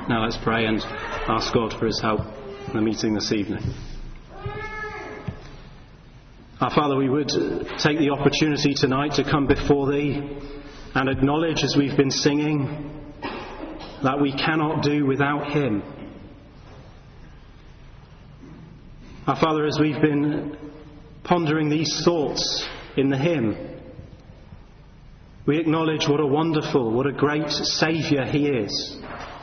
Now let's pray and ask God for his help in the meeting this evening. Our Father, we would take the opportunity tonight to come before thee and acknowledge, as we've been singing, that we cannot do without him. Our Father, as we've been pondering these thoughts in the hymn, we acknowledge what a wonderful, what a great Saviour he is.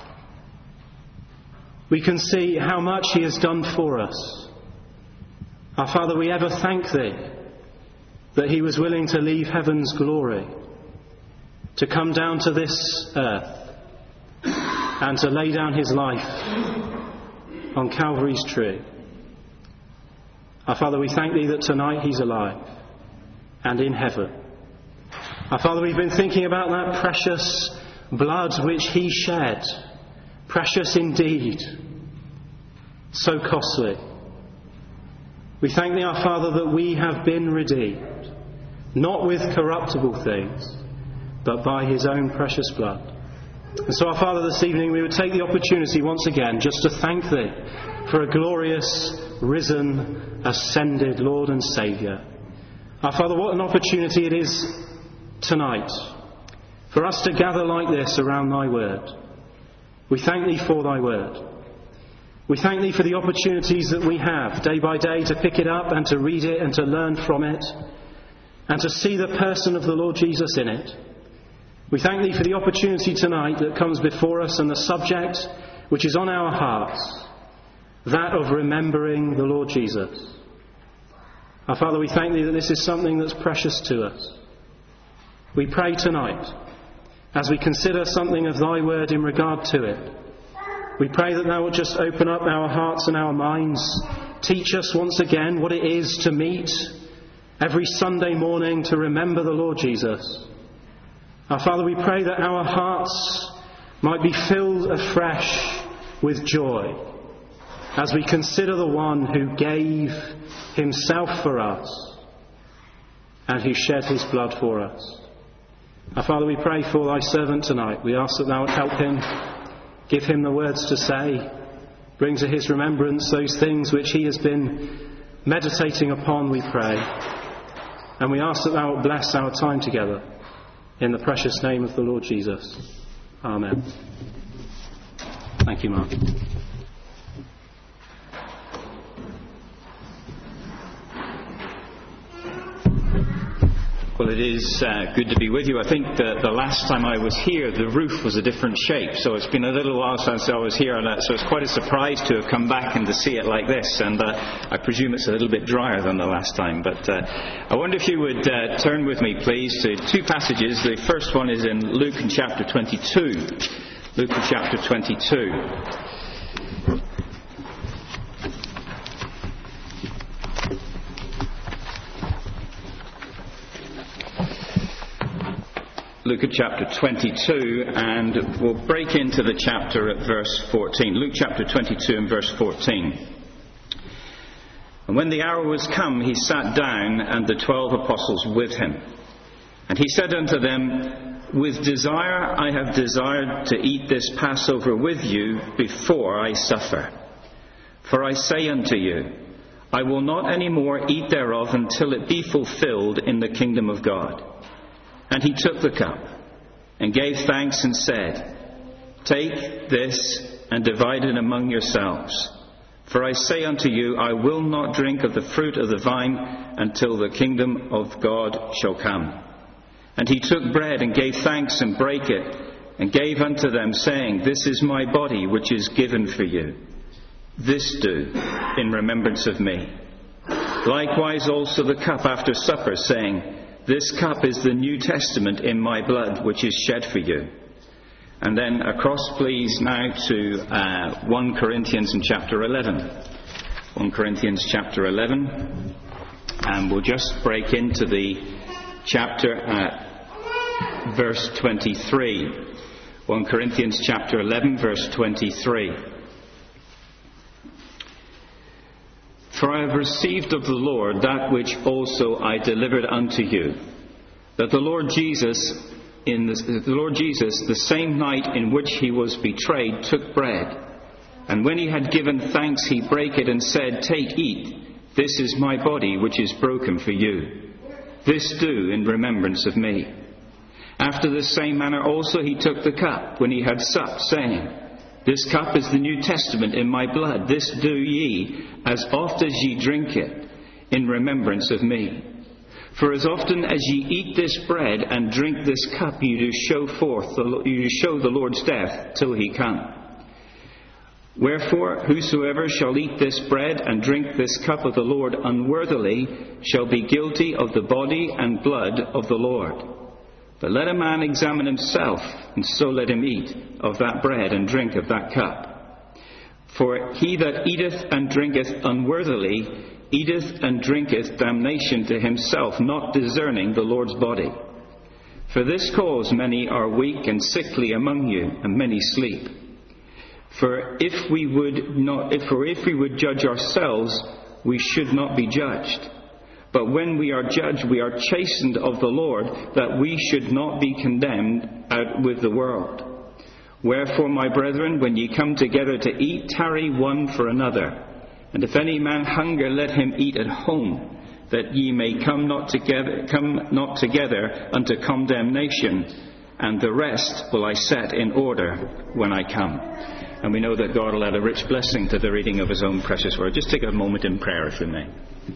We can see how much he has done for us. Our Father, we ever thank thee that he was willing to leave heaven's glory, to come down to this earth and to lay down his life on Calvary's tree. Our Father, we thank thee that tonight he's alive and in heaven. Our Father, we've been thinking about that precious blood which he shed. Precious indeed. So costly. We thank thee, our Father, that we have been redeemed, not with corruptible things, but by his own precious blood. And so, our Father, this evening we would take the opportunity once again just to thank thee for a glorious, risen, ascended Lord and Saviour. Our Father, what an opportunity it is tonight for us to gather like this around thy word. We thank thee for thy word. We thank thee for the opportunities that we have day by day to pick it up and to read it and to learn from it and to see the person of the Lord Jesus in it. We thank thee for the opportunity tonight that comes before us and the subject which is on our hearts, that of remembering the Lord Jesus. Our Father, we thank thee that this is something that's precious to us. We pray tonight, as we consider something of thy word in regard to it, we pray that thou wilt just open up our hearts and our minds, teach us once again what it is to meet every Sunday morning to remember the Lord Jesus. Our Father, we pray that our hearts might be filled afresh with joy as we consider the one who gave himself for us and who shed his blood for us. Our Father, we pray for thy servant tonight. We ask that thou would help him, give him the words to say, bring to his remembrance those things which he has been meditating upon, we pray. And we ask that thou wilt bless our time together in the precious name of the Lord Jesus. Amen. Thank you, Mark. Well, it is good to be with you. I think the last time I was here, the roof was a different shape. So it's been a little while since I was here. So it's quite a surprise to have come back and to see it like this. And I presume it's a little bit drier than the last time. But I wonder if you would turn with me, please, to two passages. The first one is in Luke in chapter 22. Luke in chapter 22. Luke at chapter 22, and we'll break into the chapter at verse 14. Luke chapter 22 and verse 14. And when the hour was come, he sat down, and the 12 apostles with him. And he said unto them, With desire I have desired to eat this Passover with you before I suffer. For I say unto you, I will not any more eat thereof until it be fulfilled in the kingdom of God. And he took the cup, and gave thanks, and said, Take this, and divide it among yourselves. For I say unto you, I will not drink of the fruit of the vine until the kingdom of God shall come. And he took bread, and gave thanks, and brake it, and gave unto them, saying, This is my body, which is given for you. This do in remembrance of me. Likewise also the cup after supper, saying, This cup is the New Testament in my blood, which is shed for you. And then across, please, now to 1 Corinthians in chapter 11. 1 Corinthians chapter 11. And we'll just break into the chapter at verse 23. 1 Corinthians chapter 11, verse 23. For I have received of the Lord that which also I delivered unto you, that the Lord Jesus, the Lord Jesus, the same night in which he was betrayed, took bread. And when he had given thanks, he brake it and said, "Take, eat. This is my body, which is broken for you. This do in remembrance of me." After the same manner also he took the cup when he had supped, saying, "This cup is the New Testament in my blood. This do ye, as oft as ye drink it, in remembrance of me. For as often as ye eat this bread and drink this cup, you do show the Lord's death till he come. Wherefore, whosoever shall eat this bread and drink this cup of the Lord unworthily shall be guilty of the body and blood of the Lord. But let a man examine himself, and so let him eat of that bread and drink of that cup. For he that eateth and drinketh unworthily eateth and drinketh damnation to himself, not discerning the Lord's body. For this cause many are weak and sickly among you, and many sleep. For if we would judge ourselves, we should not be judged. But when we are judged, we are chastened of the Lord, that we should not be condemned out with the world. Wherefore, my brethren, when ye come together to eat, tarry one for another. And if any man hunger, let him eat at home, that ye may come not together unto condemnation. And the rest will I set in order when I come." And we know that God will add a rich blessing to the reading of his own precious word. Just take a moment in prayer, if you may.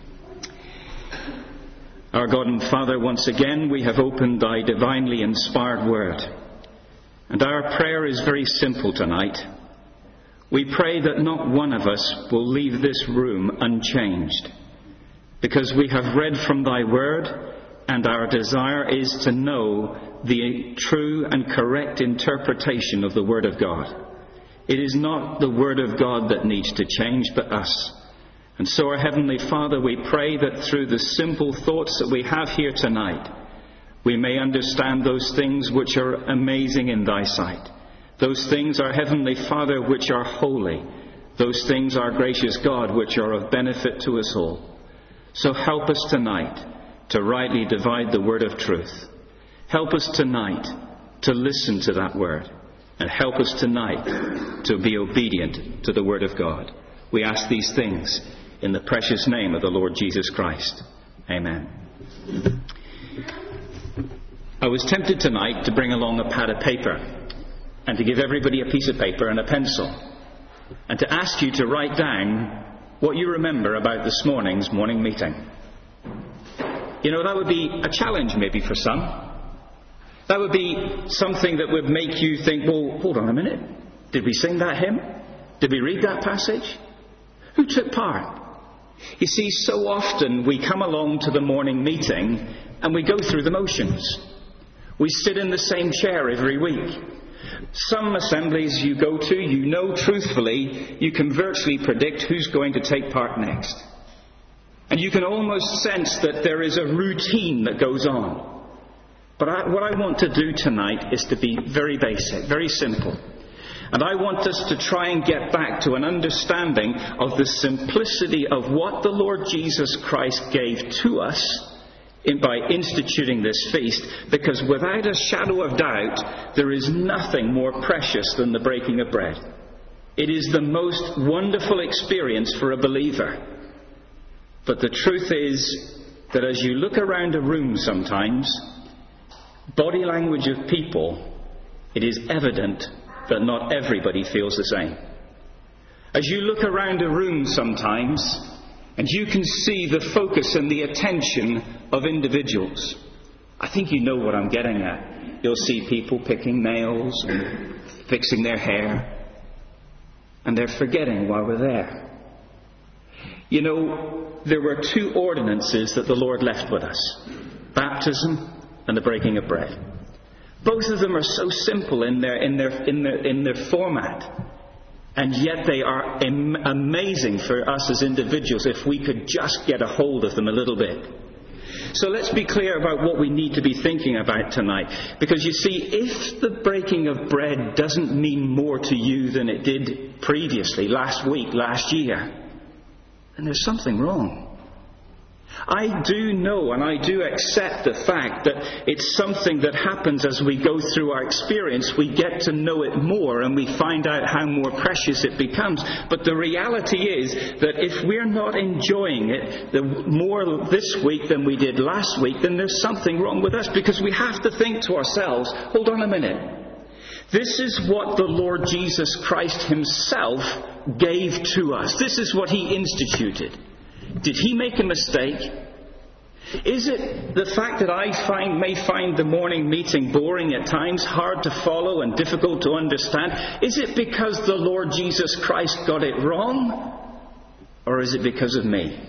Our God and Father, once again we have opened thy divinely inspired word. And our prayer is very simple tonight. We pray that not one of us will leave this room unchanged, because we have read from thy word, and our desire is to know the true and correct interpretation of the word of God. It is not the word of God that needs to change, but us. And so, our Heavenly Father, we pray that through the simple thoughts that we have here tonight, we may understand those things which are amazing in thy sight. Those things, our Heavenly Father, which are holy. Those things, our gracious God, which are of benefit to us all. So help us tonight to rightly divide the word of truth. Help us tonight to listen to that word. And help us tonight to be obedient to the word of God. We ask these things in the precious name of the Lord Jesus Christ. Amen. I was tempted tonight to bring along a pad of paper and to give everybody a piece of paper and a pencil and to ask you to write down what you remember about this morning's morning meeting. You know, that would be a challenge maybe for some. That would be something that would make you think, well, hold on a minute. Did we sing that hymn? Did we read that passage? Who took part? You see, so often we come along to the morning meeting and we go through the motions. We sit in the same chair every week. Some assemblies you go to, you know truthfully, you can virtually predict who's going to take part next. And you can almost sense that there is a routine that goes on. But what I want to do tonight is to be very basic, very simple. And I want us to try and get back to an understanding of the simplicity of what the Lord Jesus Christ gave to us by instituting this feast. Because without a shadow of doubt, there is nothing more precious than the breaking of bread. It is the most wonderful experience for a believer. But the truth is that as you look around a room sometimes, body language of people, it is evident that not everybody feels the same. As you look around a room sometimes, and you can see the focus and the attention of individuals, I think you know what I'm getting at. You'll see people picking nails and fixing their hair, and they're forgetting why we're there. You know, there were two ordinances that the Lord left with us: baptism and the breaking of bread. Both of them are so simple in their format, and yet they are amazing for us as individuals if we could just get a hold of them a little bit. So let's be clear about what we need to be thinking about tonight. Because you see, if the breaking of bread doesn't mean more to you than it did previously, last week, last year, then there's something wrong. I do know and I do accept the fact that it's something that happens as we go through our experience. We get to know it more and we find out how more precious it becomes. But the reality is that if we're not enjoying it more this week than we did last week, then there's something wrong with us, because we have to think to ourselves, hold on a minute. This is what the Lord Jesus Christ himself gave to us. This is what he instituted. Did he make a mistake? Is it the fact that I may find the morning meeting boring at times, hard to follow and difficult to understand? Is it because the Lord Jesus Christ got it wrong? Or is it because of me?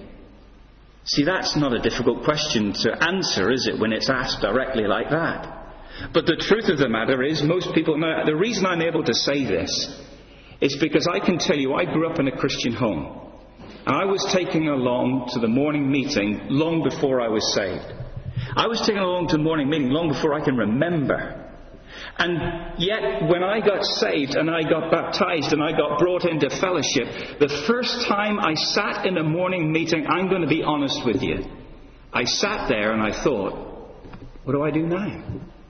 See, that's not a difficult question to answer, is it, when it's asked directly like that? But the truth of the matter is, most people know. The reason I'm able to say this is because I can tell you I grew up in a Christian home. And I was taken along to the morning meeting long before I was saved. I was taken along to the morning meeting long before I can remember. And yet, when I got saved and I got baptized and I got brought into fellowship, the first time I sat in a morning meeting, I'm going to be honest with you, I sat there and I thought, what do I do now?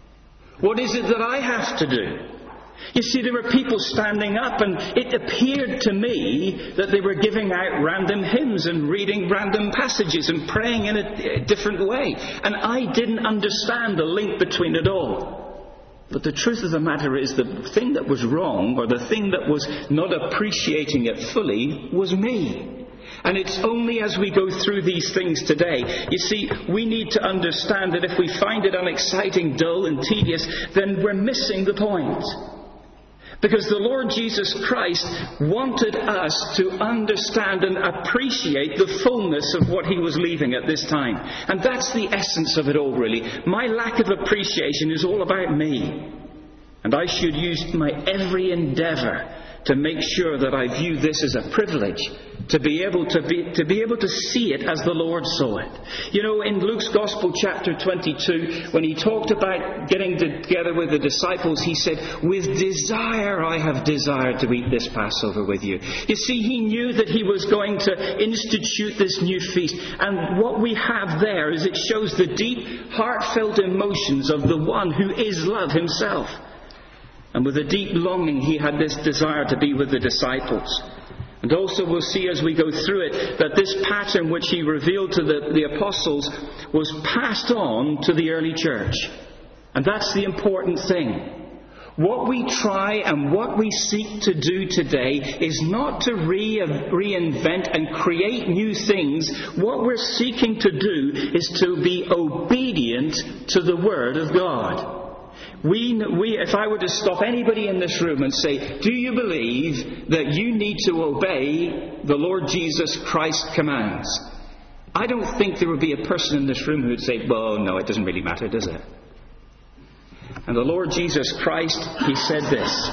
What is it that I have to do? You see, there were people standing up, and it appeared to me that they were giving out random hymns and reading random passages and praying in a different way. And I didn't understand the link between it all. But the truth of the matter is, the thing that was wrong, or the thing that was not appreciating it fully, was me. And it's only as we go through these things today, you see, we need to understand that if we find it unexciting, dull and tedious, then we're missing the point. Because the Lord Jesus Christ wanted us to understand and appreciate the fullness of what he was leaving at this time. And that's the essence of it all, really. My lack of appreciation is all about me. And I should use my every endeavour to make sure that I view this as a privilege, to be able to see it as the Lord saw it. You know, in Luke's Gospel, chapter 22, when he talked about getting together with the disciples, he said, "With desire I have desired to eat this Passover with you." You see, he knew that he was going to institute this new feast. And what we have there is it shows the deep, heartfelt emotions of the one who is love himself. And with a deep longing, he had this desire to be with the disciples. And also we'll see as we go through it that this pattern which he revealed to the apostles was passed on to the early church. And that's the important thing. What we try and what we seek to do today is not to reinvent and create new things. What we're seeking to do is to be obedient to the Word of God. If I were to stop anybody in this room and say, do you believe that you need to obey the Lord Jesus Christ's commands? I don't think there would be a person in this room who would say, well, no, it doesn't really matter, does it? And the Lord Jesus Christ, he said this.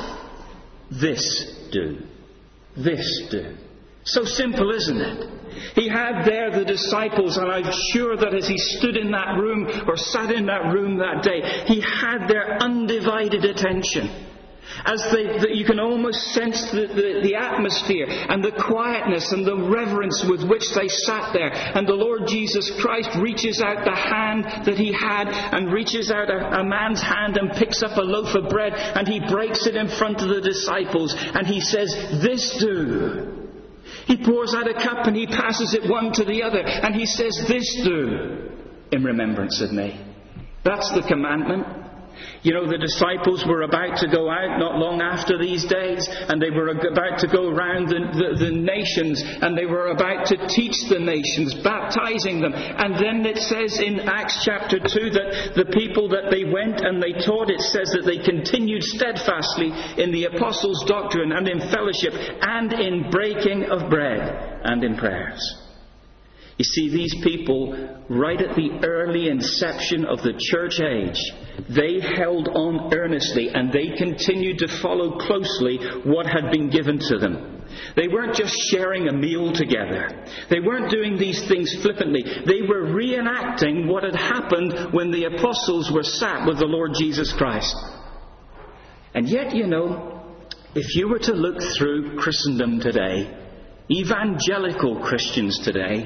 This do. This do. So simple, isn't it? He had there the disciples, and I'm sure that as he stood in that room or sat in that room that day, he had their undivided attention. As you can almost sense the atmosphere and the quietness and the reverence with which they sat there. And the Lord Jesus Christ reaches out the hand that he had and reaches out a man's hand and picks up a loaf of bread and he breaks it in front of the disciples and he says, "This do." He pours out a cup and he passes it one to the other and he says, "This do in remembrance of me." That's the commandment. You know, the disciples were about to go out not long after these days, and they were about to go around the nations, and they were about to teach the nations, baptizing them. And then it says in Acts chapter 2 that the people that they went and they taught, it says that they continued steadfastly in the apostles' doctrine and in fellowship and in breaking of bread and in prayers. You see, these people, right at the early inception of the church age, they held on earnestly and they continued to follow closely what had been given to them. They weren't just sharing a meal together. They weren't doing these things flippantly. They were reenacting what had happened when the apostles were sat with the Lord Jesus Christ. And yet, you know, if you were to look through Christendom today, evangelical Christians today,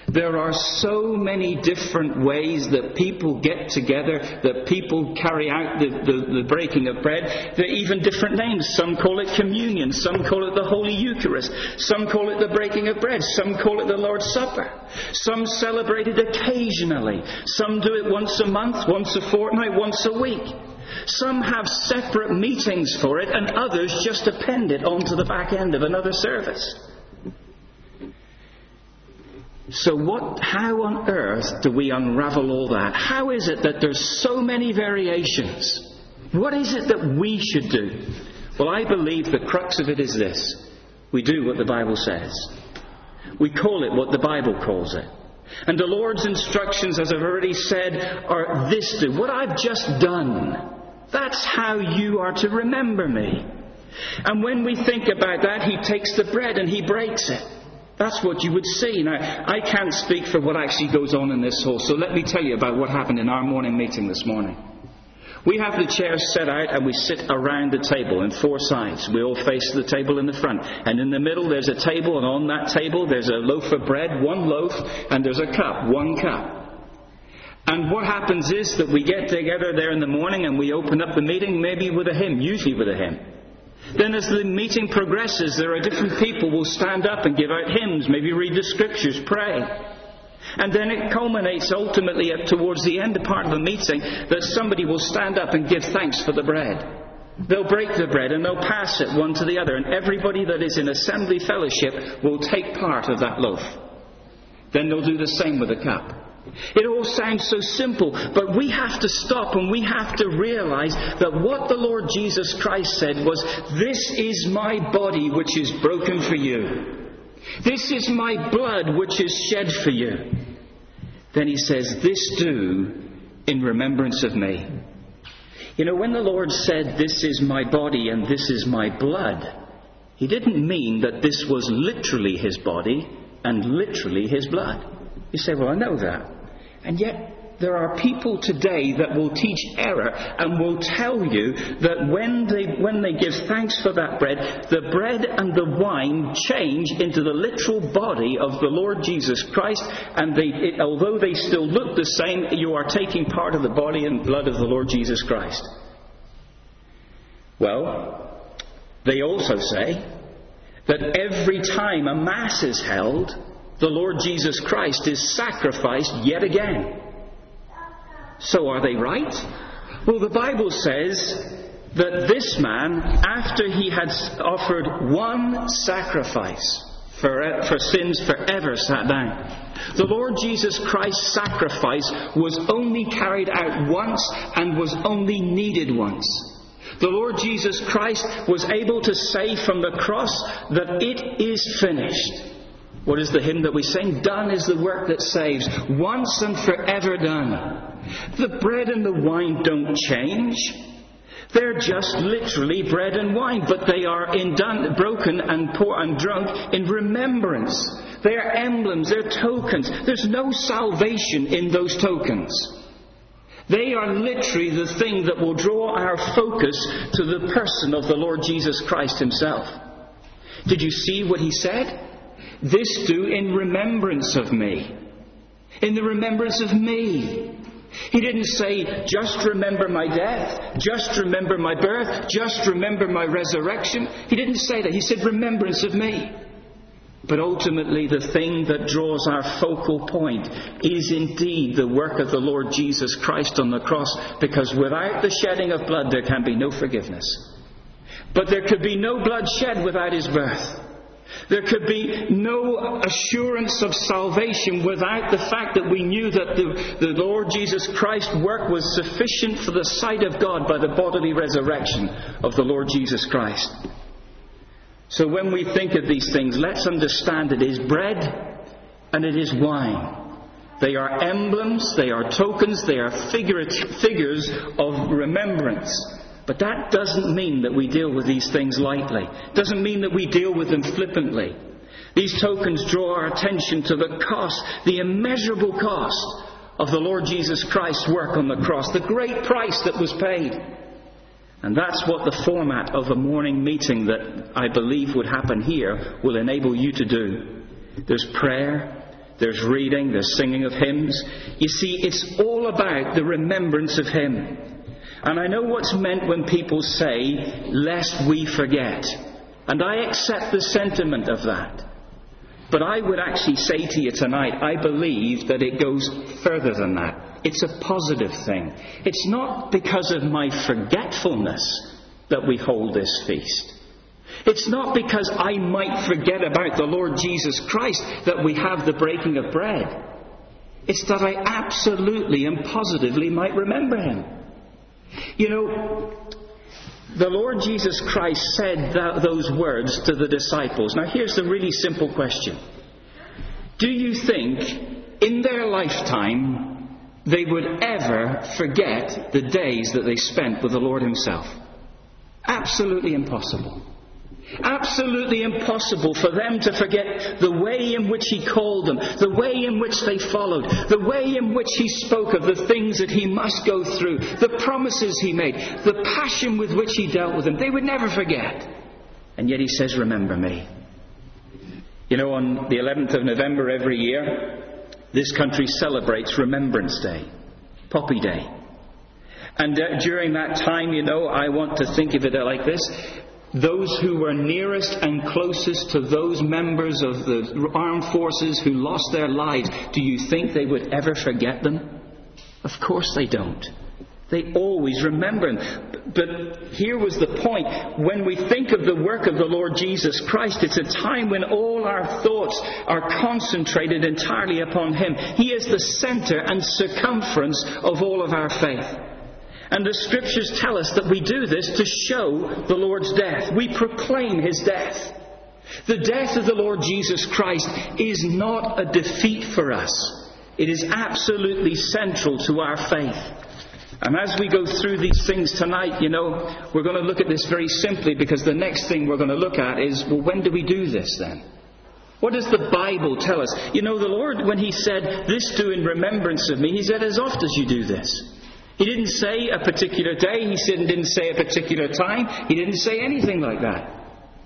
There are so many different ways that people get together, that people carry out the breaking of bread. There are even different names. Some call it communion. Some call it the Holy Eucharist. Some call it the breaking of bread. Some call it the Lord's Supper. Some celebrate it occasionally. Some do it once a month, once a fortnight, once a week. Some have separate meetings for it, and others just append it onto the back end of another service. So how on earth do we unravel all that? How is it that there's so many variations? What is it that we should do? Well, I believe the crux of it is this. We do what the Bible says. We call it what the Bible calls it. And the Lord's instructions, as I've already said, are this: do what I've just done. That's how you are to remember me. And when we think about that, He takes the bread and He breaks it. That's what you would see. Now, I can't speak for what actually goes on in this hall, so let me tell you about what happened in our morning meeting this morning. We have the chairs set out and we sit around the table in 4 sides. We all face the table in the front. And in the middle there's a table, and on that table there's a loaf of bread, 1 loaf, and there's a cup, 1 cup. And what happens is that we get together there in the morning and we open up the meeting, maybe with a hymn, usually with a hymn. Then as the meeting progresses, there are different people who will stand up and give out hymns, maybe read the scriptures, pray. And then it culminates ultimately towards the end part of the meeting that somebody will stand up and give thanks for the bread. They'll break the bread and they'll pass it one to the other, and everybody that is in assembly fellowship will take part of that loaf. Then they'll do the same with the cup. It all sounds so simple, but we have to stop and we have to realize that what the Lord Jesus Christ said was, "This is my body which is broken for you. This is my blood which is shed for you." Then He says, "This do in remembrance of me." You know, when the Lord said, "This is my body and this is my blood," He didn't mean that this was literally His body and literally His blood. You say, "Well, I know that." And yet there are people today that will teach error and will tell you that when they give thanks for that bread, the bread and the wine change into the literal body of the Lord Jesus Christ, and although they still look the same, you are taking part of the body and blood of the Lord Jesus Christ. Well, they also say that every time a Mass is held, the Lord Jesus Christ is sacrificed yet again. So are they right? Well, the Bible says that this man, after he had offered 1 sacrifice for sins forever, sat down. The Lord Jesus Christ's sacrifice was only carried out once and was only needed once. The Lord Jesus Christ was able to say from the cross that it is finished. What is the hymn that we sing? "Done is the work that saves, once and forever done." The bread and the wine don't change. They're just literally bread and wine, but they are broken and poured and drunk in remembrance. They are emblems, they're tokens. There's no salvation in those tokens. They are literally the thing that will draw our focus to the person of the Lord Jesus Christ Himself. Did you see what He said? "This do in remembrance of me." In the remembrance of me. He didn't say, "Just remember my death, just remember my birth, just remember my resurrection." He didn't say that. He said, "Remembrance of me." But ultimately, the thing that draws our focal point is indeed the work of the Lord Jesus Christ on the cross, because without the shedding of blood, there can be no forgiveness. But there could be no blood shed without His birth. There could be no assurance of salvation without the fact that we knew that the Lord Jesus Christ's work was sufficient for the sight of God by the bodily resurrection of the Lord Jesus Christ. So when we think of these things, let's understand it is bread and it is wine. They are emblems, they are tokens, they are figures of remembrance. But that doesn't mean that we deal with these things lightly. It doesn't mean that we deal with them flippantly. These tokens draw our attention to the cost, the immeasurable cost of the Lord Jesus Christ's work on the cross, the great price that was paid. And that's what the format of a morning meeting that I believe would happen here will enable you to do. There's prayer, there's reading, there's singing of hymns. You see, it's all about the remembrance of him. And I know what's meant when people say, lest we forget. And I accept the sentiment of that. But I would actually say to you tonight, I believe that it goes further than that. It's a positive thing. It's not because of my forgetfulness that we hold this feast. It's not because I might forget about the Lord Jesus Christ that we have the breaking of bread. It's that I absolutely and positively might remember him. You know, the Lord Jesus Christ said those words to the disciples. Now here's the really simple question. Do you think in their lifetime they would ever forget the days that they spent with the Lord himself? Absolutely impossible. Absolutely impossible for them to forget the way in which he called them, the way in which they followed, the way in which he spoke of the things that he must go through, the promises he made, the passion with which he dealt with them. They would never forget. And yet he says, remember me. You know, on the 11th of November every year, this country celebrates Remembrance Day, Poppy Day. And during that time, you know, I want to think of it like this. Those who were nearest and closest to those members of the armed forces who lost their lives, do you think they would ever forget them? Of course they don't. They always remember them. But here was the point. When we think of the work of the Lord Jesus Christ, it's a time when all our thoughts are concentrated entirely upon him. He is the center and circumference of all of our faith. And the Scriptures tell us that we do this to show the Lord's death. We proclaim his death. The death of the Lord Jesus Christ is not a defeat for us. It is absolutely central to our faith. And as we go through these things tonight, you know, we're going to look at this very simply, because the next thing we're going to look at is, well, when do we do this then? What does the Bible tell us? You know, the Lord, when he said, this do in remembrance of me, he said, as oft as you do this. He didn't say a particular day. He didn't say a particular time. He didn't say anything like that.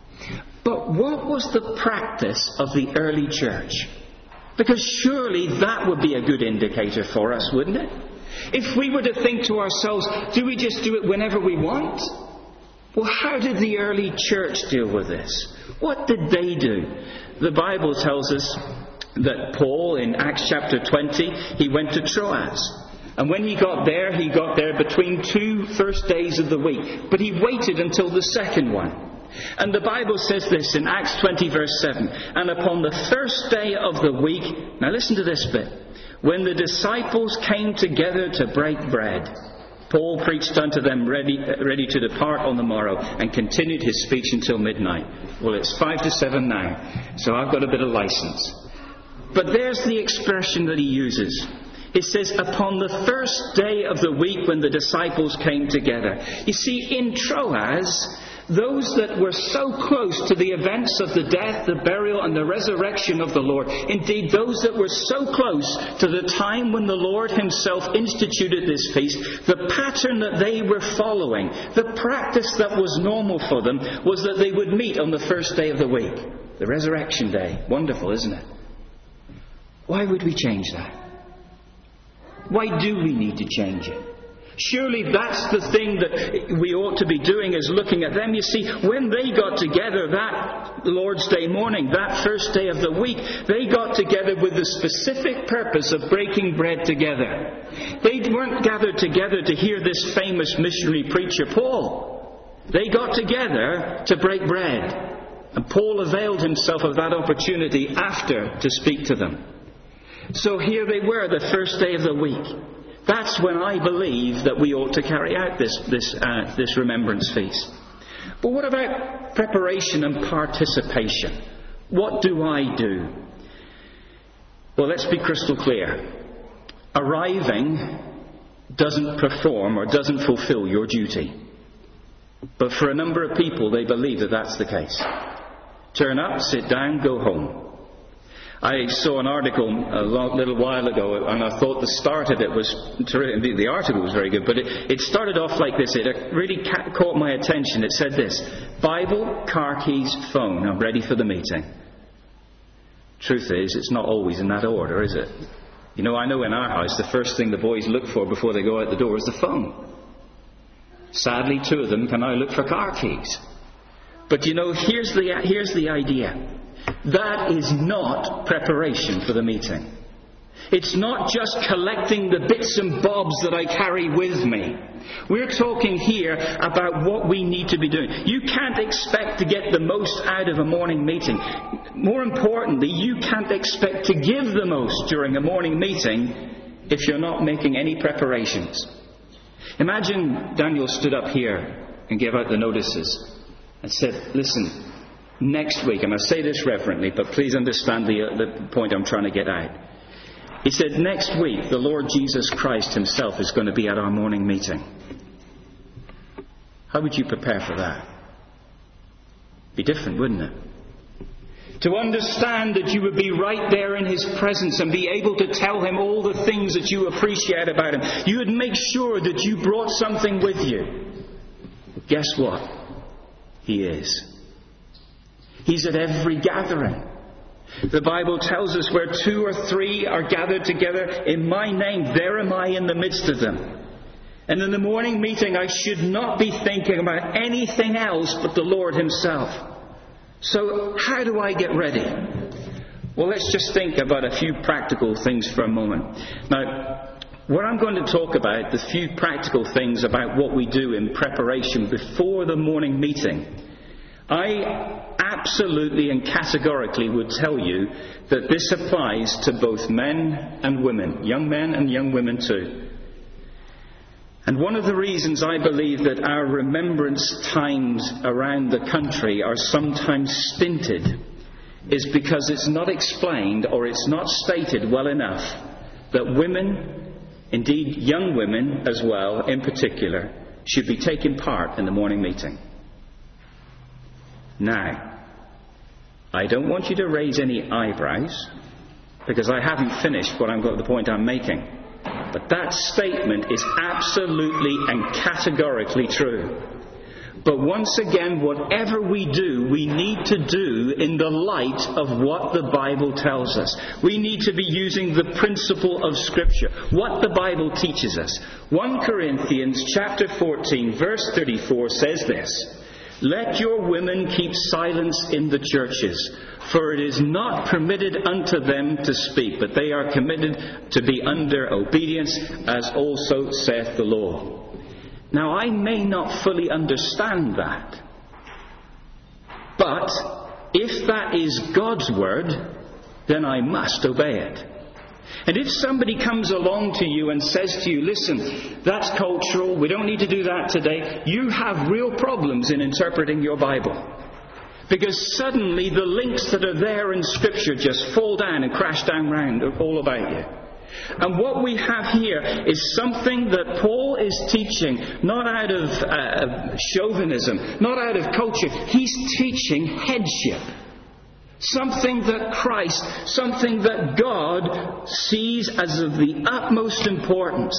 But what was the practice of the early church? Because surely that would be a good indicator for us, wouldn't it? If we were to think to ourselves, do we just do it whenever we want? Well, how did the early church deal with this? What did they do? The Bible tells us that Paul, in Acts chapter 20, he went to Troas. And when he got there between 2 first days of the week. But he waited until the second one. And the Bible says this in Acts 20 verse 7. And upon the first day of the week, now listen to this bit. When the disciples came together to break bread, Paul preached unto them ready to depart on the morrow, and continued his speech until midnight. Well, it's 5 to 7 now, so I've got a bit of license. But there's the expression that he uses. It says, upon the first day of the week when the disciples came together. You see, in Troas, those that were so close to the events of the death, the burial and the resurrection of the Lord, indeed those that were so close to the time when the Lord himself instituted this feast, the pattern that they were following, the practice that was normal for them, was that they would meet on the first day of the week, the resurrection day. Wonderful, isn't it? Why would we change that? Why do we need to change it? Surely that's the thing that we ought to be doing, is looking at them. You see, when they got together that Lord's Day morning, that first day of the week, they got together with the specific purpose of breaking bread together. They weren't gathered together to hear this famous missionary preacher, Paul. They got together to break bread. And Paul availed himself of that opportunity after to speak to them. So here they were, the first day of the week. That's when I believe that we ought to carry out this remembrance feast. But what about preparation and participation? What do I do? Well, let's be crystal clear. Arriving doesn't perform or doesn't fulfill your duty. But for a number of people, they believe that that's the case. Turn up, sit down, go home. I saw an article a little while ago, and I thought the start of it was terrific. The article was very good, but it started off like this. It really caught my attention. It said this: Bible, car keys, phone. I'm ready for the meeting. Truth is, it's not always in that order, is it? You know, I know in our house, the first thing the boys look for before they go out the door is the phone. Sadly, 2 of them can now look for car keys. But you know, here's the idea. That is not preparation for the meeting. It's not just collecting the bits and bobs that I carry with me. We're talking here about what we need to be doing. You can't expect to get the most out of a morning meeting. More importantly, you can't expect to give the most during a morning meeting if you're not making any preparations. Imagine Daniel stood up here and gave out the notices and said, listen, next week, and I say this reverently, but please understand the point I'm trying to get out. He said, next week, the Lord Jesus Christ himself is going to be at our morning meeting. How would you prepare for that? Be different, wouldn't it? To understand that you would be right there in his presence and be able to tell him all the things that you appreciate about him. You would make sure that you brought something with you. Guess what? He is. He's at every gathering. The Bible tells us where 2 or 3 are gathered together in my name, there am I in the midst of them. And in the morning meeting, I should not be thinking about anything else but the Lord himself. So how do I get ready? Well, let's just think about a few practical things for a moment. Now, what I'm going to talk about, the few practical things about what we do in preparation before the morning meeting, I absolutely and categorically would tell you that this applies to both men and women, young men and young women too. And one of the reasons I believe that our remembrance times around the country are sometimes stinted is because it's not explained or it's not stated well enough that women, indeed young women as well in particular, should be taking part in the morning meeting. Now, I don't want you to raise any eyebrows because I haven't finished the point I'm making. But that statement is absolutely and categorically true. But once again, whatever we do, we need to do in the light of what the Bible tells us. We need to be using the principle of Scripture, what the Bible teaches us. 1 Corinthians chapter 14, verse 34 says this: let your women keep silence in the churches, for it is not permitted unto them to speak, but they are committed to be under obedience, as also saith the law. Now, I may not fully understand that, but if that is God's word, then I must obey it. And if somebody comes along to you and says to you, listen, that's cultural, we don't need to do that today, you have real problems in interpreting your Bible. Because suddenly the links that are there in Scripture just fall down and crash down round all about you. And what we have here is something that Paul is teaching, not out of chauvinism, not out of culture. He's teaching headship. Something that Christ, something that God sees as of the utmost importance.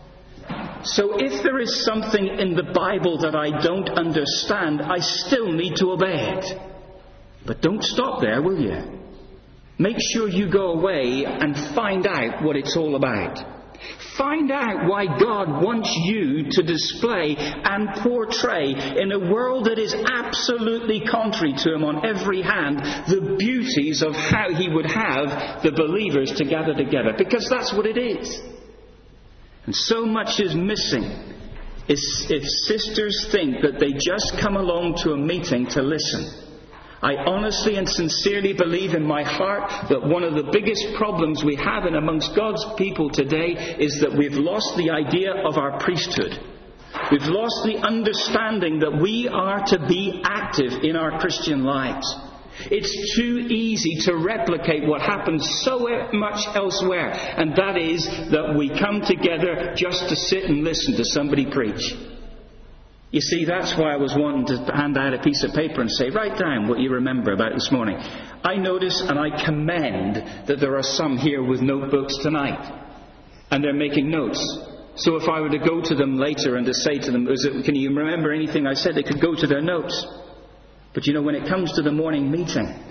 So if there is something in the Bible that I don't understand, I still need to obey it. But don't stop there, will you? Make sure you go away and find out what it's all about. Find out why God wants you to display and portray in a world that is absolutely contrary to Him on every hand the beauties of how He would have the believers to gather together. Because that's what it is. And so much is missing if sisters think that they just come along to a meeting to listen. I honestly and sincerely believe in my heart that one of the biggest problems we have in amongst God's people today is that we've lost the idea of our priesthood. We've lost the understanding that we are to be active in our Christian lives. It's too easy to replicate what happens so much elsewhere, and that is that we come together just to sit and listen to somebody preach. You see, that's why I was wanting to hand out a piece of paper and say, write down what you remember about this morning. I notice and I commend that there are some here with notebooks tonight, and they're making notes. So if I were to go to them later and to say to them, can you remember anything I said, they could go to their notes. But you know, when it comes to the morning meeting,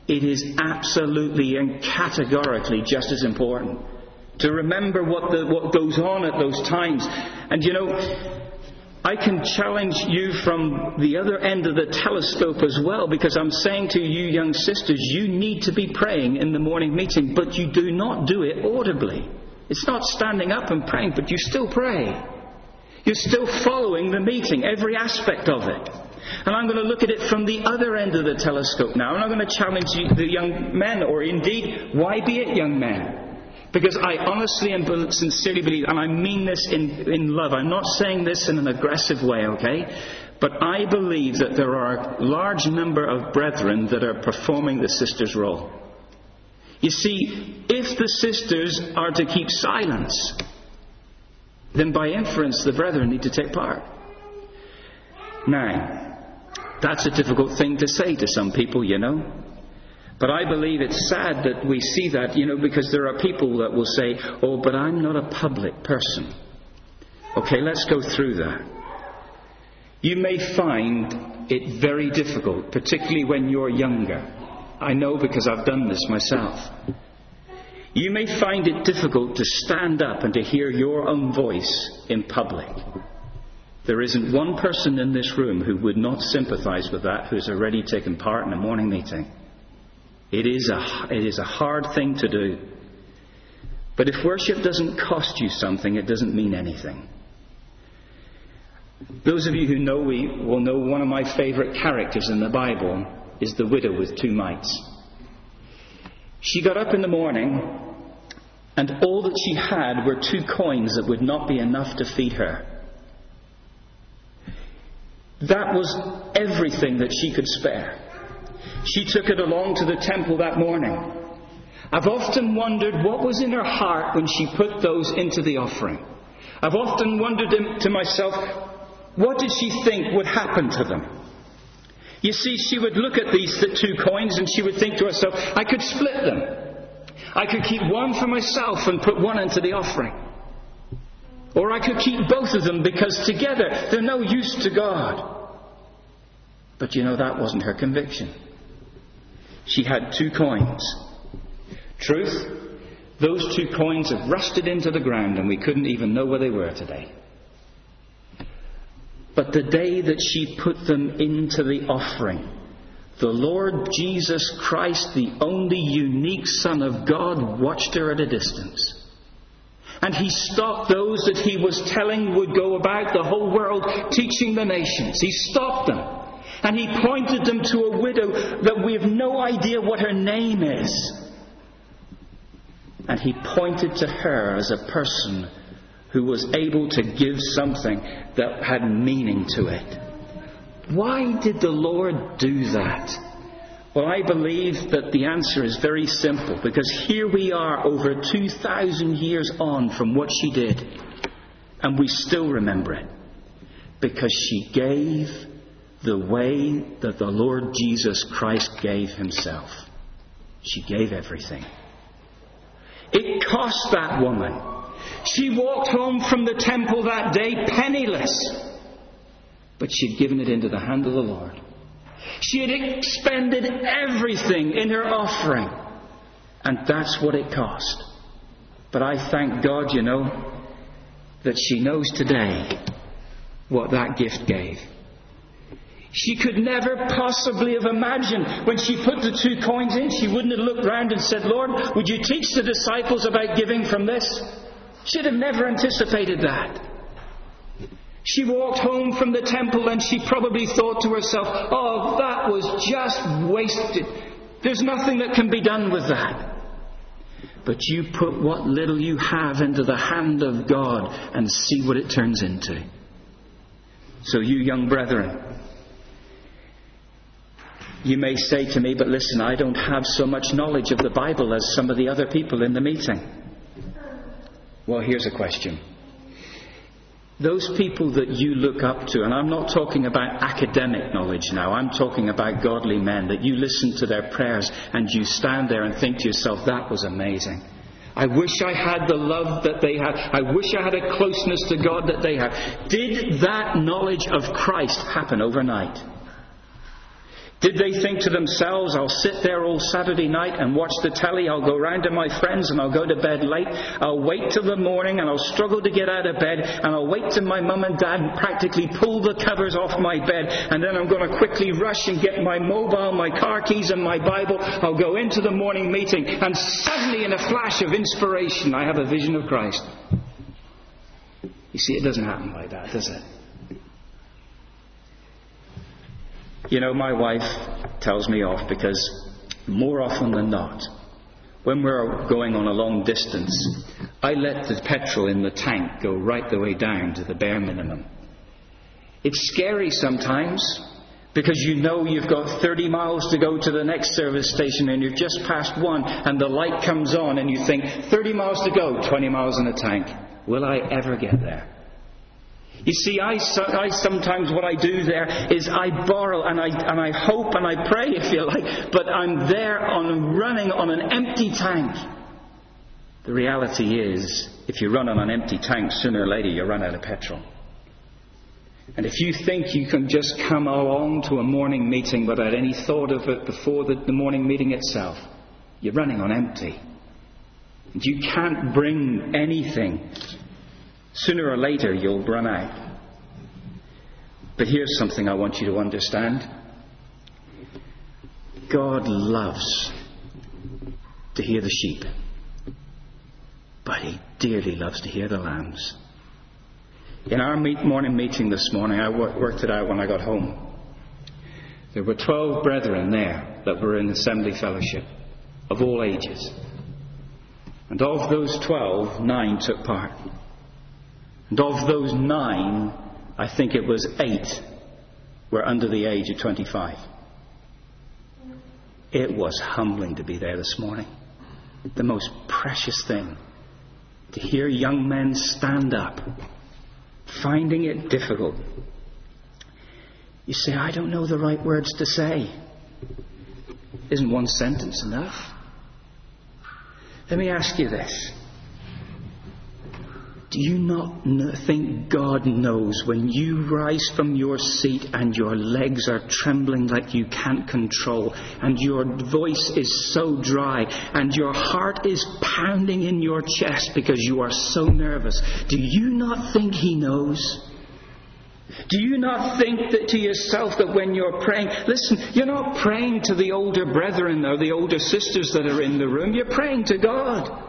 it is absolutely and categorically just as important to remember what goes on at those times. And you know, I can challenge you from the other end of the telescope as well, because I'm saying to you young sisters, you need to be praying in the morning meeting, but you do not do it audibly. It's not standing up and praying, but you still pray. You're still following the meeting, every aspect of it. And I'm going to look at it from the other end of the telescope now, and I'm going to challenge you, the young men, or indeed, why be it young men? Because I honestly and sincerely believe, and I mean this in love, I'm not saying this in an aggressive way, okay? But I believe that there are a large number of brethren that are performing the sister's role. You see, if the sisters are to keep silence, then by inference the brethren need to take part. Now, that's a difficult thing to say to some people, you know. But I believe it's sad that we see that, you know, because there are people that will say, oh, but I'm not a public person. Okay, let's go through that. You may find it very difficult, particularly when you're younger. I know because I've done this myself. You may find it difficult to stand up and to hear your own voice in public. There isn't one person in this room who would not sympathize with that, who's already taken part in a morning meeting. It is a hard thing to do. But if worship doesn't cost you something, it doesn't mean anything. Those of you who know me will know one of my favourite characters in the Bible is the widow with 2 mites. She got up in the morning, and all that she had were 2 coins that would not be enough to feed her. That was everything that she could spare. She took it along to the temple that morning. I've often wondered what was in her heart when she put those into the offering. I've often wondered to myself, what did she think would happen to them? You see, she would look at these 2 coins and she would think to herself, I could split them. I could keep one for myself and put one into the offering. Or I could keep both of them because together they're no use to God. But you know, that wasn't her conviction. She had 2 coins. Truth, those 2 coins have rusted into the ground and we couldn't even know where they were today. But the day that she put them into the offering, the Lord Jesus Christ, the only unique Son of God, watched her at a distance. And he stopped those that he was telling would go about the whole world teaching the nations. He stopped them. And he pointed them to a widow that we have no idea what her name is. And he pointed to her as a person who was able to give something that had meaning to it. Why did the Lord do that? Well, I believe that the answer is very simple, because here we are over 2,000 years on from what she did, and we still remember it. Because she gave the way that the Lord Jesus Christ gave himself. She gave everything. It cost that woman. She walked home from the temple that day penniless. But she'd given it into the hand of the Lord. She had expended everything in her offering. And that's what it cost. But I thank God, you know, that she knows today what that gift gave. She could never possibly have imagined when she put the 2 coins in, she wouldn't have looked round and said, Lord, would you teach the disciples about giving from this? She'd have never anticipated that. She walked home from the temple and she probably thought to herself, oh, that was just wasted. There's nothing that can be done with that. But you put what little you have into the hand of God and see what it turns into. So you young brethren, you may say to me, but listen, I don't have so much knowledge of the Bible as some of the other people in the meeting. Well, here's a question. Those people that you look up to, and I'm not talking about academic knowledge now, I'm talking about godly men, that you listen to their prayers and you stand there and think to yourself, that was amazing. I wish I had the love that they had. I wish I had a closeness to God that they had. Did that knowledge of Christ happen overnight? Did they think to themselves, I'll sit there all Saturday night and watch the telly, I'll go round to my friends and I'll go to bed late, I'll wait till the morning and I'll struggle to get out of bed, and I'll wait till my mum and dad practically pull the covers off my bed, and then I'm going to quickly rush and get my mobile, my car keys and my Bible, I'll go into the morning meeting, and suddenly in a flash of inspiration I have a vision of Christ. You see, it doesn't happen like that, does it? You know, my wife tells me off because more often than not, when we're going on a long distance, I let the petrol in the tank go right the way down to the bare minimum. It's scary sometimes because you know you've got 30 miles to go to the next service station and you've just passed one and the light comes on and you think, 30 miles to go, 20 miles in the tank. Will I ever get there? You see, I sometimes what I do there is I borrow and I hope and I pray, if you like, but I'm there running on an empty tank. The reality is, if you run on an empty tank, sooner or later you run out of petrol. And if you think you can just come along to a morning meeting without any thought of it before the morning meeting itself, you're running on empty. And you can't bring anything. Sooner or later, you'll run out. But here's something I want you to understand. God loves to hear the sheep, but He dearly loves to hear the lambs. In our morning meeting this morning, I worked it out when I got home. There were 12 brethren there that were in assembly fellowship, of all ages. And of those 12, 9 took part. And of those 9, I think it was 8 were under the age of 25. It was humbling to be there this morning. The most precious thing. To hear young men stand up, finding it difficult. You say, I don't know the right words to say. Isn't one sentence enough? Let me ask you this. Do you not think God knows when you rise from your seat and your legs are trembling like you can't control, and your voice is so dry, and your heart is pounding in your chest because you are so nervous? Do you not think He knows? Do you not think that to yourself that when you're praying, listen, you're not praying to the older brethren or the older sisters that are in the room, you're praying to God.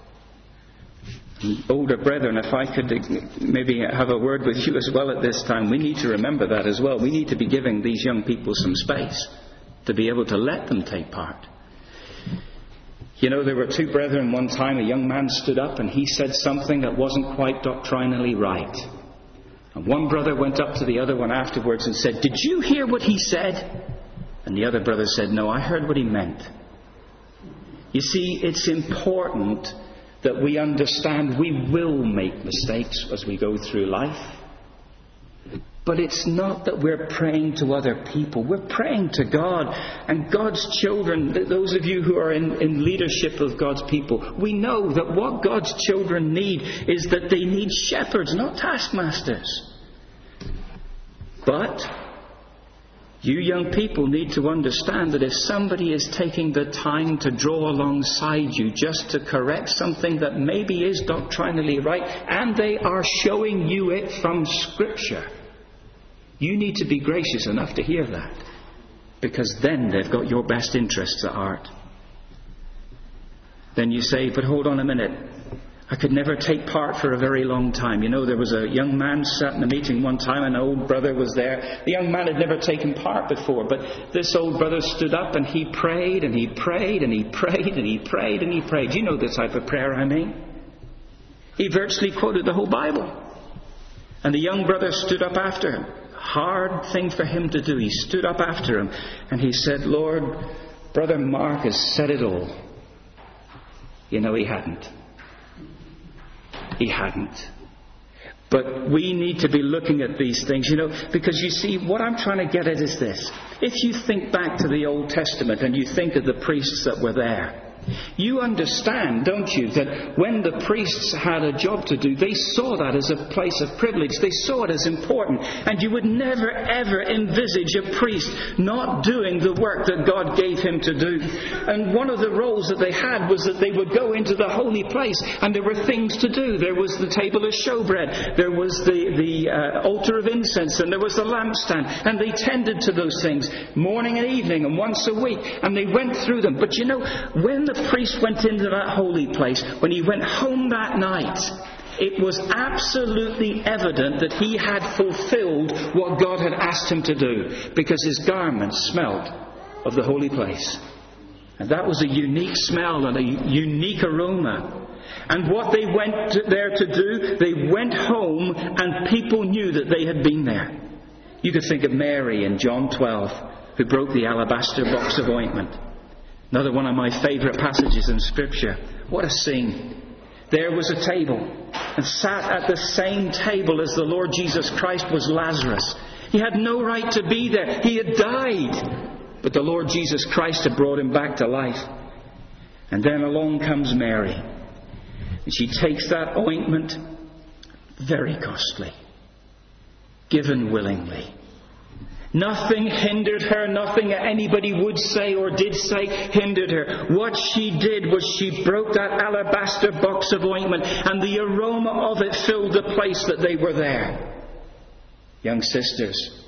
Older brethren, if I could maybe have a word with you as well at this time, we need to remember that as well. We need to be giving these young people some space to be able to let them take part. You know, there were 2 brethren one time, a young man stood up and he said something that wasn't quite doctrinally right. And one brother went up to the other one afterwards and said, "Did you hear what he said?" And the other brother said, "No, I heard what he meant." You see, it's important that we understand we will make mistakes as we go through life. But it's not that we're praying to other people. We're praying to God. And God's children, those of you who are in leadership of God's people, we know that what God's children need is that they need shepherds, not taskmasters. But you young people need to understand that if somebody is taking the time to draw alongside you just to correct something that maybe is doctrinally right, and they are showing you it from Scripture, you need to be gracious enough to hear that, because then they've got your best interests at heart. Then you say, but hold on a minute, I could never take part for a very long time. You know, there was a young man sat in a meeting one time, and an old brother was there. The young man had never taken part before, but this old brother stood up and he prayed and he prayed and he prayed and he prayed and he prayed. You know the type of prayer I mean. He virtually quoted the whole Bible. And the young brother stood up after him. Hard thing for him to do. He stood up after him and he said, "Lord, Brother Mark has said it all." You know, he hadn't. He hadn't. But we need to be looking at these things, you know, because you see, what I'm trying to get at is this. If you think back to the Old Testament and you think of the priests that were there, You understand, don't you, that when the priests had a job to do, they saw that as a place of privilege. They saw it as important. And you would never, ever envisage a priest not doing the work that God gave him to do. And one of the roles that they had was that they would go into the holy place, and there were things to do. There was the table of showbread, there was the altar of incense, and there was the lampstand. And they tended to those things morning and evening and once a week. And they went through them. But you know, when the priest went into that holy place, when he went home that night, it was absolutely evident that he had fulfilled what God had asked him to do, because his garments smelled of the holy place. And that was a unique smell and a unique aroma. And what they went there to do, they went home and people knew that they had been there. You could think of Mary in John 12, who broke the alabaster box of ointment. Another one of my favourite passages in Scripture. What a scene. There was a table, and sat at the same table as the Lord Jesus Christ was Lazarus. He had no right to be there. He had died. But the Lord Jesus Christ had brought him back to life. And then along comes Mary. And she takes that ointment, very costly, given willingly. Nothing hindered her. Nothing anybody would say or did say hindered her. What she did was she broke that alabaster box of ointment, and the aroma of it filled the place that they were there. Young sisters,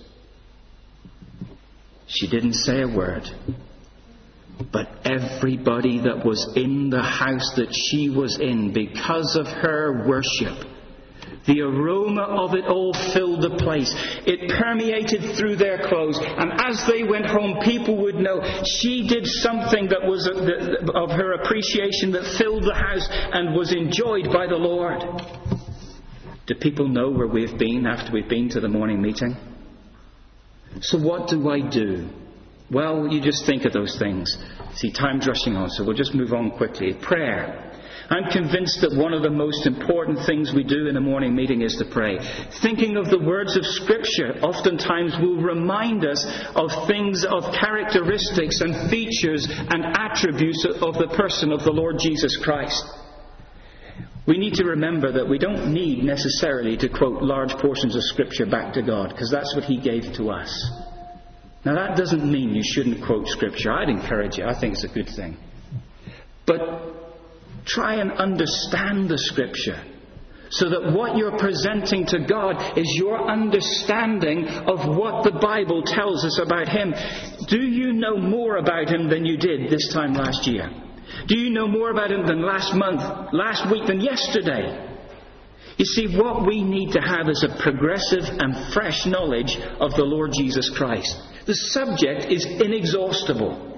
she didn't say a word. But everybody that was in the house that she was in, because of her worship, the aroma of it all filled the place. It permeated through their clothes. And as they went home, people would know she did something that was of her appreciation that filled the house and was enjoyed by the Lord. Do people know where we've been after we've been to the morning meeting? So what do I do? Well, you just think of those things. See, time's rushing on, so we'll just move on quickly. Prayer. I'm convinced that one of the most important things we do in a morning meeting is to pray. Thinking of the words of Scripture oftentimes will remind us of things, of characteristics and features and attributes of the person of the Lord Jesus Christ. We need to remember that we don't need necessarily to quote large portions of Scripture back to God, because that's what He gave to us. Now that doesn't mean you shouldn't quote Scripture. I'd encourage you. I think it's a good thing. But try and understand the Scripture, so that what you're presenting to God is your understanding of what the Bible tells us about Him. Do you know more about Him than you did this time last year? Do you know more about Him than last month, last week, than yesterday? You see, what we need to have is a progressive and fresh knowledge of the Lord Jesus Christ. The subject is inexhaustible.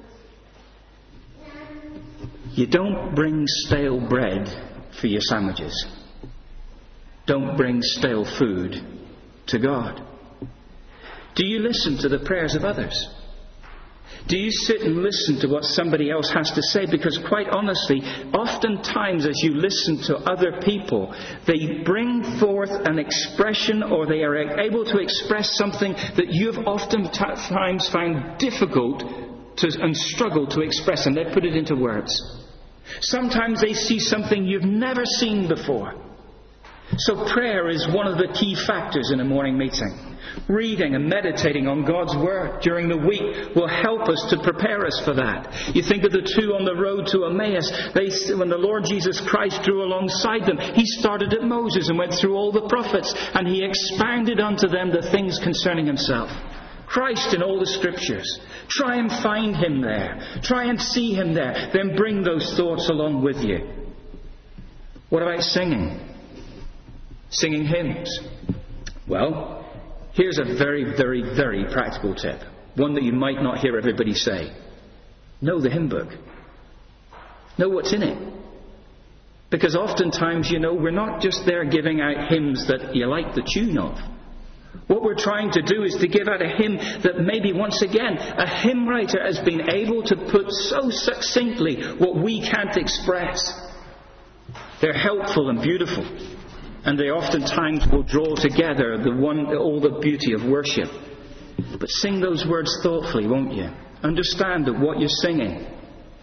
You don't bring stale bread for your sandwiches. Don't bring stale food to God. Do you listen to the prayers of others? Do you sit and listen to what somebody else has to say? Because quite honestly, oftentimes as you listen to other people, they bring forth an expression, or they are able to express something that you've oftentimes found difficult and struggle to express, and they put it into words. Sometimes they see something you've never seen before. So prayer is one of the key factors in a morning meeting. Reading and meditating on God's Word during the week will help us to prepare us for that. You think of the two on the road to Emmaus. When the Lord Jesus Christ drew alongside them, He started at Moses and went through all the prophets, and He expounded unto them the things concerning Himself. Christ in all the Scriptures. Try and find Him there. Try and see Him there. Then bring those thoughts along with you. What about singing? Singing hymns. Well, here's a very, very, very practical tip. One that you might not hear everybody say. Know the hymn book. Know what's in it. Because oftentimes, we're not just there giving out hymns that you like the tune of. What we're trying to do is to give out a hymn that maybe, once again, a hymn writer has been able to put so succinctly what we can't express. They're helpful and beautiful. And they oftentimes will draw together all the beauty of worship. But sing those words thoughtfully, won't you? Understand that what you're singing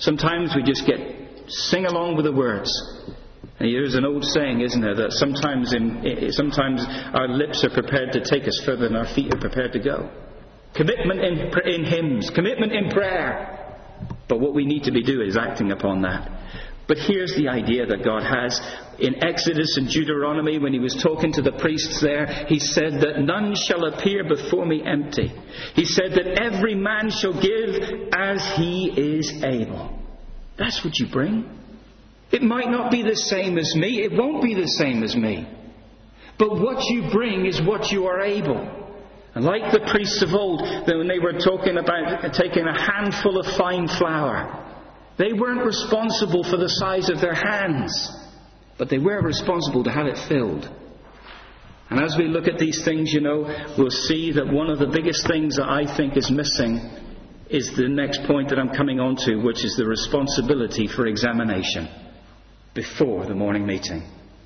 Sometimes we just sing along with the words. And there's an old saying, isn't there, that sometimes our lips are prepared to take us further than our feet are prepared to go. Commitment in hymns, commitment in prayer. But what we need to be doing is acting upon that. But here's the idea that God has. In Exodus and Deuteronomy, when he was talking to the priests there, he said that none shall appear before me empty. He said that every man shall give as he is able. That's what you bring. It might not be the same as me. It won't be the same as me. But what you bring is what you are able. And like the priests of old, when they were talking about taking a handful of fine flour, they weren't responsible for the size of their hands, but they were responsible to have it filled. And as we look at these things, we'll see that one of the biggest things that I think is missing is the next point that I'm coming on to, which is the responsibility for examination before the morning meeting.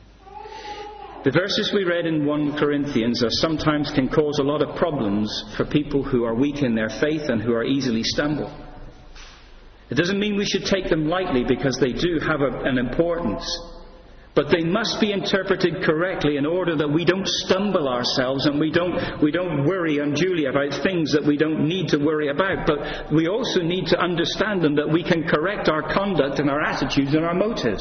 The verses we read in 1 Corinthians sometimes can cause a lot of problems for people who are weak in their faith and who are easily stumbled. It doesn't mean we should take them lightly, because they do have an importance. But they must be interpreted correctly in order that we don't stumble ourselves and we don't worry unduly about things that we don't need to worry about. But we also need to understand them, that we can correct our conduct and our attitudes and our motives.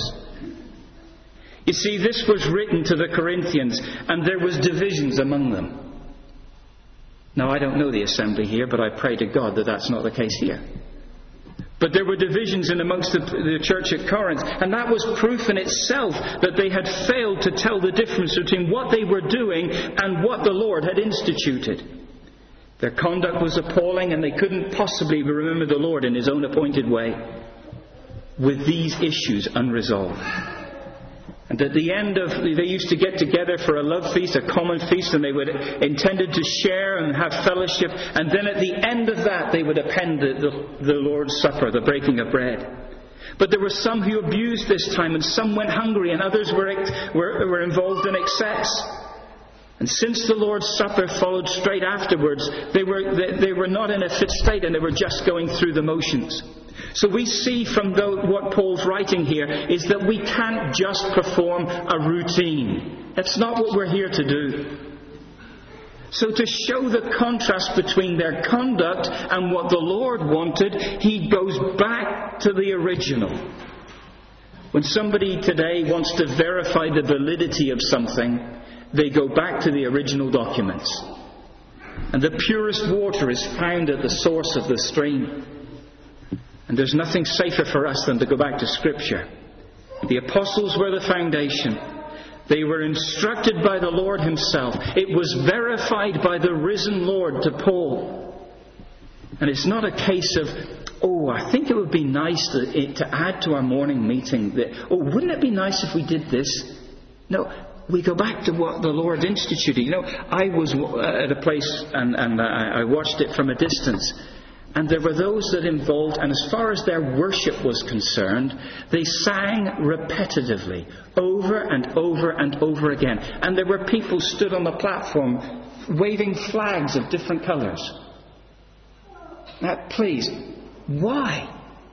You see, this was written to the Corinthians, and there was divisions among them. Now, I don't know the assembly here, but I pray to God that that's not the case here. But there were divisions in amongst the church at Corinth, and that was proof in itself that they had failed to tell the difference between what they were doing and what the Lord had instituted. Their conduct was appalling, and they couldn't possibly remember the Lord in his own appointed way with these issues unresolved. And at the end they used to get together for a love feast, a common feast, and they would intended to share and have fellowship. And then at the end of that, they would append the Lord's Supper, the breaking of bread. But there were some who abused this time, and some went hungry, and others were involved in excess. And since the Lord's Supper followed straight afterwards, they were not in a fit state, and they were just going through the motions. So we see from what Paul's writing here is that we can't just perform a routine. That's not what we're here to do. So to show the contrast between their conduct and what the Lord wanted, he goes back to the original. When somebody today wants to verify the validity of something, they go back to the original documents. And the purest water is found at the source of the stream. And there's nothing safer for us than to go back to Scripture. The apostles were the foundation. They were instructed by the Lord himself. It was verified by the risen Lord to Paul. And it's not a case of, I think it would be nice to add to our morning meeting that, wouldn't it be nice if we did this? No, we go back to what the Lord instituted. I was at a place and I watched it from a distance. And there were those that involved, and as far as their worship was concerned, they sang repetitively, over and over and over again. And there were people stood on the platform waving flags of different colours. Now, please, why?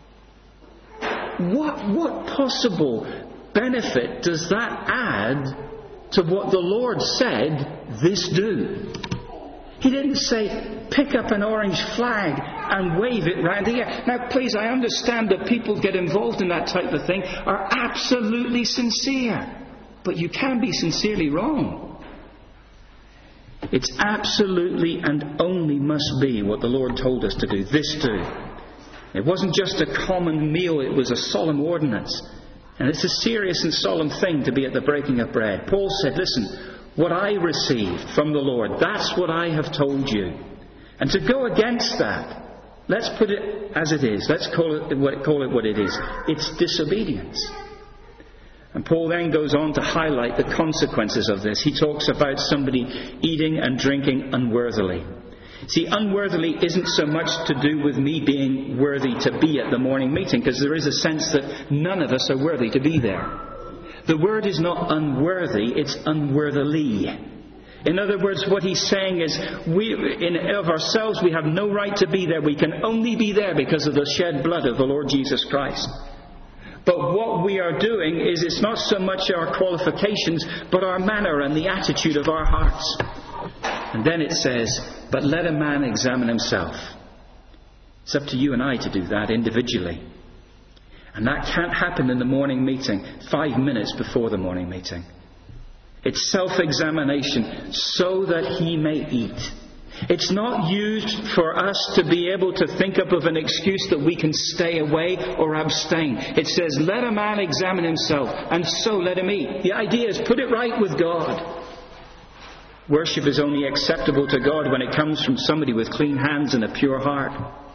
What possible benefit does that add to what the Lord said, this do? He didn't say, pick up an orange flag and wave it round the air. Now, please, I understand that people get involved in that type of thing are absolutely sincere. But you can be sincerely wrong. It's absolutely and only must be what the Lord told us to do. This do. It wasn't just a common meal, it was a solemn ordinance. And it's a serious and solemn thing to be at the breaking of bread. Paul said, listen, what I received from the Lord, that's what I have told you. And to go against that, let's put it as it is. Let's call it what it is. It's disobedience. And Paul then goes on to highlight the consequences of this. He talks about somebody eating and drinking unworthily. See, unworthily isn't so much to do with me being worthy to be at the morning meeting, because there is a sense that none of us are worthy to be there. The word is not unworthy, it's unworthily. In other words, what he's saying is, of ourselves, we have no right to be there. We can only be there because of the shed blood of the Lord Jesus Christ. But what we are doing is, it's not so much our qualifications, but our manner and the attitude of our hearts. And then it says, but let a man examine himself. It's up to you and I to do that individually. And that can't happen in the morning meeting, 5 minutes before the morning meeting. It's self-examination so that he may eat. It's not used for us to be able to think up of an excuse that we can stay away or abstain. It says, let a man examine himself, and so let him eat. The idea is, put it right with God. Worship is only acceptable to God when it comes from somebody with clean hands and a pure heart.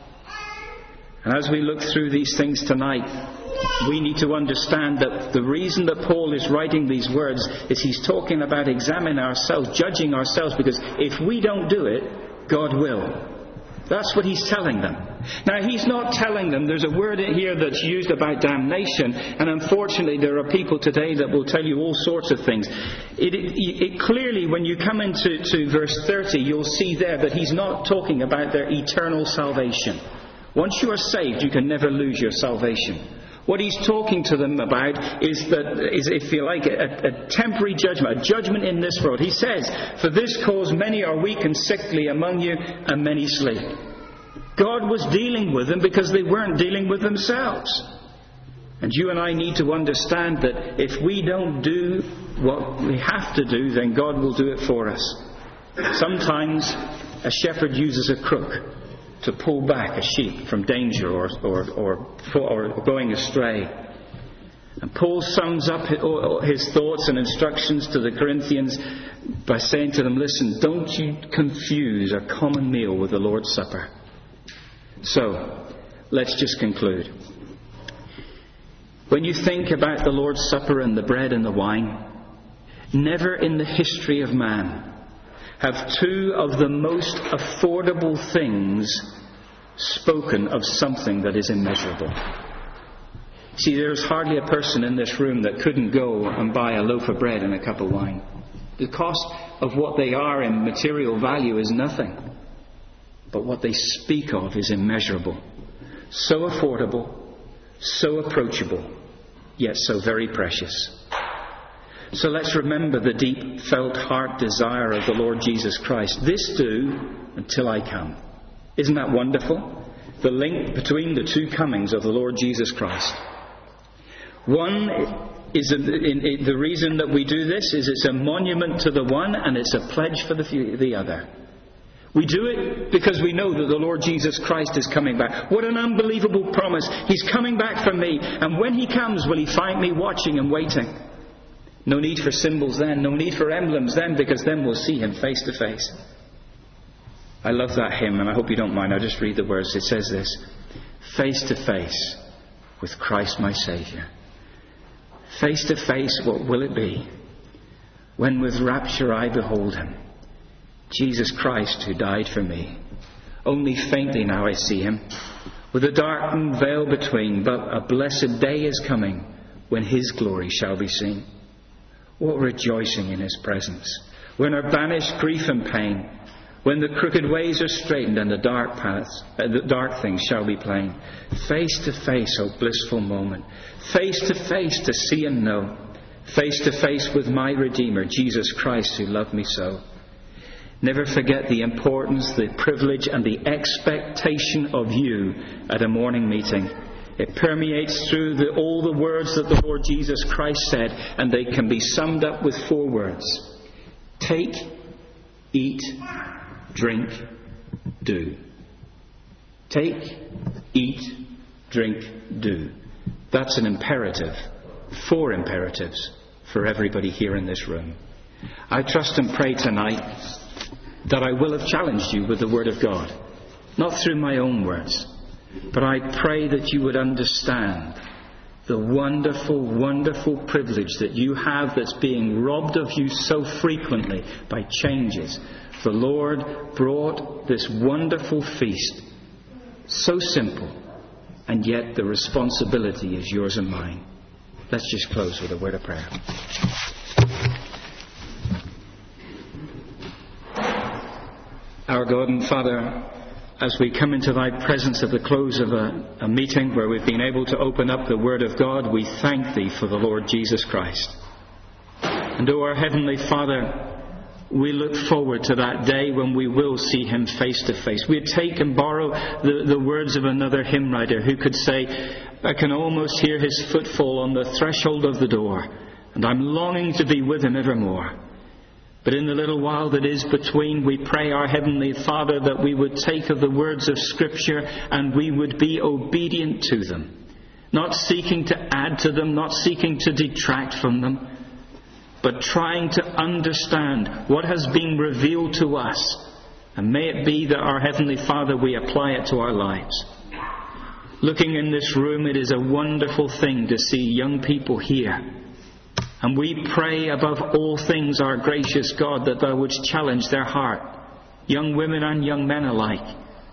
And as we look through these things tonight, we need to understand that the reason that Paul is writing these words is he's talking about examining ourselves, judging ourselves, because if we don't do it, God will. That's what he's telling them. Now, he's not telling them, there's a word here that's used about damnation, and unfortunately there are people today that will tell you all sorts of things. It clearly, when you come into verse 30, you'll see there that he's not talking about their eternal salvation. Once you are saved, you can never lose your salvation. What he's talking to them about is, if you like, a temporary judgment, a judgment in this world. He says, for this cause many are weak and sickly among you, and many sleep. God was dealing with them because they weren't dealing with themselves. And you and I need to understand that if we don't do what we have to do, then God will do it for us. Sometimes a shepherd uses a crook to pull back a sheep from danger or going astray. And Paul sums up his thoughts and instructions to the Corinthians by saying to them, listen, don't you confuse a common meal with the Lord's Supper. So, let's just conclude. When you think about the Lord's Supper and the bread and the wine, never in the history of man have two of the most affordable things spoken of something that is immeasurable. See, there's hardly a person in this room that couldn't go and buy a loaf of bread and a cup of wine. The cost of what they are in material value is nothing. But what they speak of is immeasurable. So affordable, so approachable, yet so very precious. So let's remember the deep felt heart desire of the Lord Jesus Christ. This do until I come. Isn't that wonderful? The link between the two comings of the Lord Jesus Christ. One is the reason that we do this is it's a monument to the one and it's a pledge for the other. We do it because we know that the Lord Jesus Christ is coming back. What an unbelievable promise. He's coming back for me. And when he comes, will he find me watching and waiting? No need for symbols then, no need for emblems then, because then we'll see him face to face. I love that hymn, and I hope you don't mind. I'll just read the words. It says this: face to face with Christ my Saviour. Face to face, what will it be when with rapture I behold him? Jesus Christ who died for me. Only faintly now I see him, with a darkened veil between, but a blessed day is coming when his glory shall be seen. What rejoicing in his presence, when are banished grief and pain, when the crooked ways are straightened and the dark paths, the dark things shall be plain. Face to face, oh blissful moment, face to face to see and know, face to face with my Redeemer, Jesus Christ who loved me so. Never forget the importance, the privilege and the expectation of you at a morning meeting. It permeates through all the words that the Lord Jesus Christ said, and they can be summed up with 4 words. Take, eat, drink, do. Take, eat, drink, do. That's an imperative, 4 imperatives for everybody here in this room. I trust and pray tonight that I will have challenged you with the Word of God, not through my own words. But I pray that you would understand the wonderful, wonderful privilege that you have that's being robbed of you so frequently by changes. The Lord brought this wonderful feast, so simple, and yet the responsibility is yours and mine. Let's just close with a word of prayer. Our God and Father, as we come into thy presence at the close of a meeting where we've been able to open up the Word of God, we thank thee for the Lord Jesus Christ. And O our Heavenly Father, we look forward to that day when we will see him face to face. We'd take and borrow the words of another hymn writer who could say, I can almost hear his footfall on the threshold of the door, and I'm longing to be with him evermore. But in the little while that is between, we pray, our Heavenly Father, that we would take of the words of Scripture and we would be obedient to them, not seeking to add to them, not seeking to detract from them, but trying to understand what has been revealed to us. And may it be that, our Heavenly Father, we apply it to our lives. Looking in this room, it is a wonderful thing to see young people here. And we pray above all things, our gracious God, that thou wouldst challenge their heart, young women and young men alike.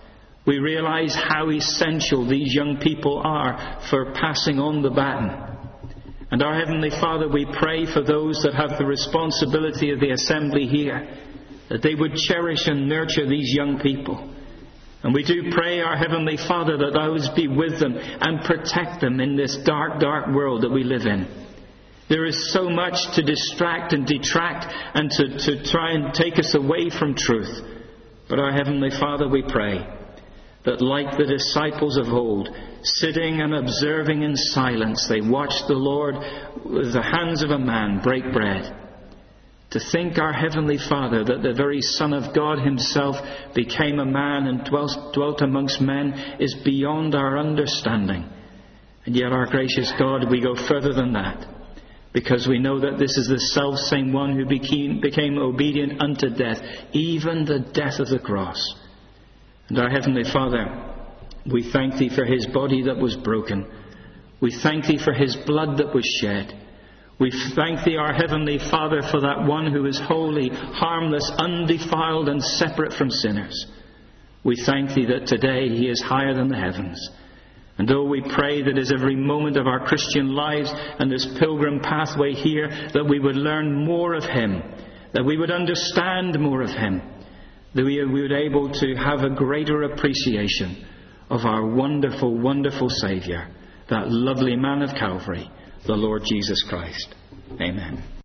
We realize how essential these young people are for passing on the baton. And our Heavenly Father, we pray for those that have the responsibility of the assembly here, that they would cherish and nurture these young people. And we do pray, our Heavenly Father, that thou wouldst be with them and protect them in this dark, dark world that we live in. There is so much to distract and detract and to try and take us away from truth. But our Heavenly Father, we pray that, like the disciples of old, sitting and observing in silence, they watched the Lord with the hands of a man break bread. To think, our Heavenly Father, that the very Son of God himself became a man and dwelt amongst men is beyond our understanding. And yet, our gracious God, we go further than that, because we know that this is the self-same one who became obedient unto death, even the death of the cross. And our Heavenly Father, we thank thee for his body that was broken. We thank thee for his blood that was shed. We thank thee, our Heavenly Father, for that one who is holy, harmless, undefiled, and separate from sinners. We thank thee that today he is higher than the heavens. And oh, we pray that as every moment of our Christian lives and this pilgrim pathway here, that we would learn more of him, that we would understand more of him, that we would be able to have a greater appreciation of our wonderful, wonderful Saviour, that lovely man of Calvary, the Lord Jesus Christ. Amen.